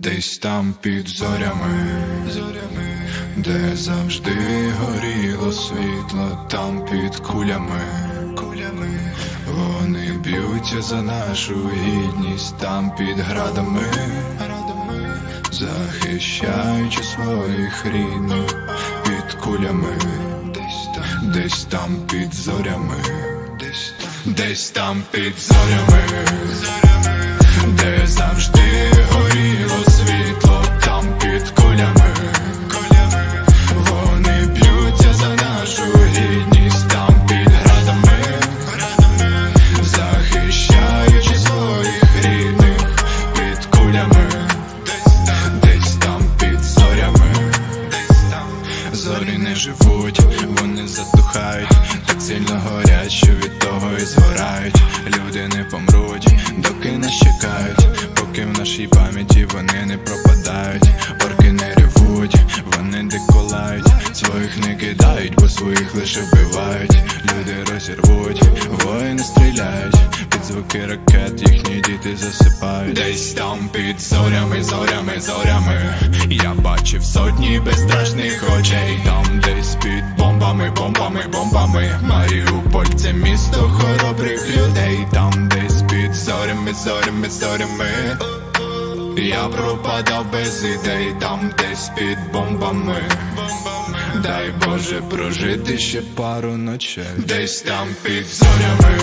Десь там під зорями, де завжди горіло світло, там під кулями, вони б'ються за нашу гідність, там під градами, захищаючи своїх рідних, під кулями, десь там під зорями, десь там під зорями, де завжди горіло світло, там під кулями, вони б'ються за нашу гідність, там під градами, захищаючи своїх рідних, під кулями, десь там під зорями. Зорі не живуть, вони затухають, так сильно горять, що від того і згорають. Люди не помруть, доки нас чекають, поки в нашій пам'яті вони не пропадають. Орки не ревуть, вони деколають, своїх не кидають, бо своїх лише вбивають. Люди розірвуть, воїни стріляють, під звуки ракет їхні діти засипають. Десь там під зорями, зорями, зорями я бачив сотні безстрашних очей. Там десь під бомбами, бомбами, бомбами Маріуполь — це місто хоробрих людей. Там десь під зорями, зорями, зорями я пропадав без ідей. Там десь під бомбами, дай Боже прожити ще пару ночей. Десь там під зорями,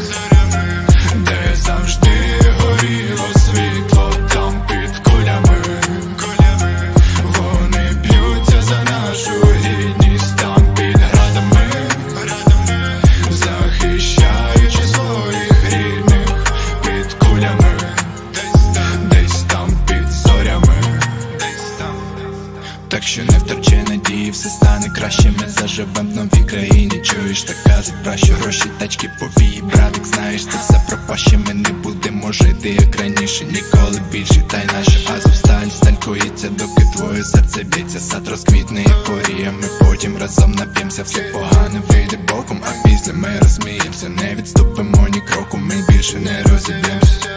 де завжди горіло світло, там під кулями, вони б'ються за нашу гідність, там під градами, захищаючи своїх рідних, під кулями, десь там під зорями. Так що не втрачай надії, все стане краще, ми заживем в новій країні. Чуєш, так кажуть, пращі гроші, тачки, повії, братик, знаєш, це все пропаще. Ми не будемо жити, як раніше, ніколи більше. Та й наша Азовсталь сталькується, доки твоє серце б'ється. Сад розквітне ейфорія, ми потім разом нап'ємся. Все погане вийде боком, а після ми розсміємося. Не відступимо ні кроку, ми більше не розіб'ємося.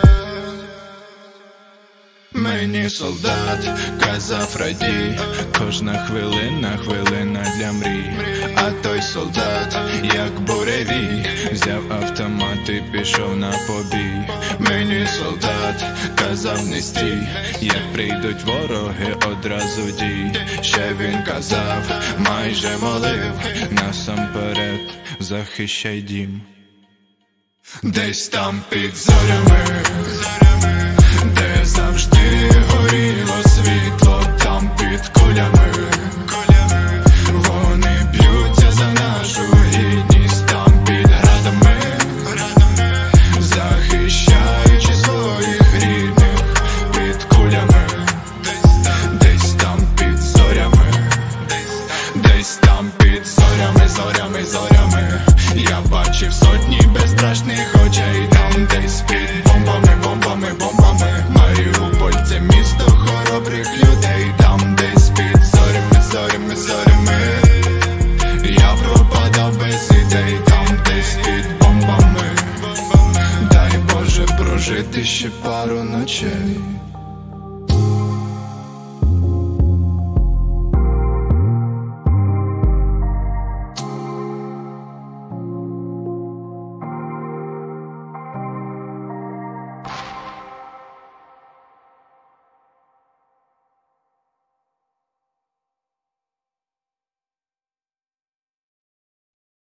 Мені солдат казав радій, кожна хвилина, хвилина для мрій. А той солдат, як буревій, взяв автомат і пішов на побій. Мені солдат казав не стій, як прийдуть вороги, одразу дій. Ще він казав, майже молив, насамперед захищай дім. Десь там під зорями,